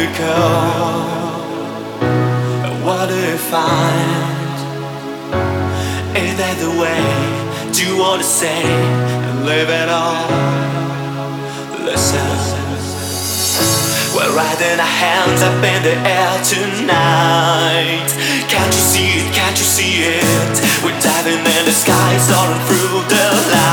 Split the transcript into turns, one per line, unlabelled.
girl, what do you find? Is that the way? Do you wanna say and live it all? Listen, we're riding our hands up in the air tonight. Can't you see it? Can't you see it? We're diving in the sky, soaring through the light.